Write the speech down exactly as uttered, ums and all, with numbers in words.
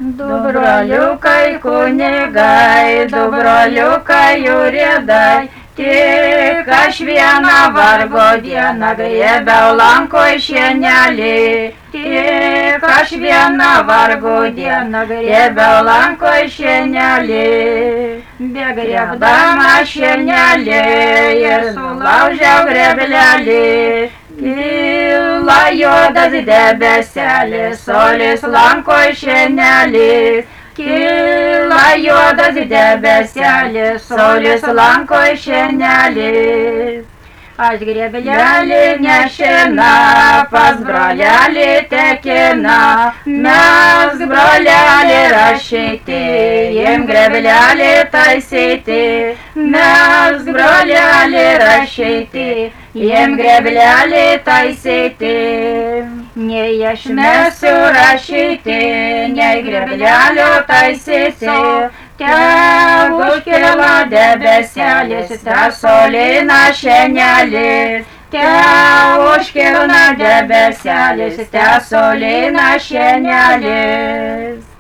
Du broliukai kunigai, du broliukai jūrėdai, tik aš vieną vargo dieną griebiau lankoj šienelį. Tik aš vieną vargo dieną griebiau lankoj šienelį. Begriebdama šienelį ir sulaužiau greblelį. Kyla juodas debeselis, solis lankoj šienelį. Kyla juodas debeselis, solis lankoj šienelį. Aš greblelį nešina, pas brolelį tekina. Mes brolelį rašyti, jiem greblelį taisyti. Mes brolelį rašyti, jiem greblelį taisyti. Nei aš mesiu rašyti, nei greblelio taisyti. Tegu užkila debeselis, te solina šienelį. Tegu užkila debeselis, te solina šienelį.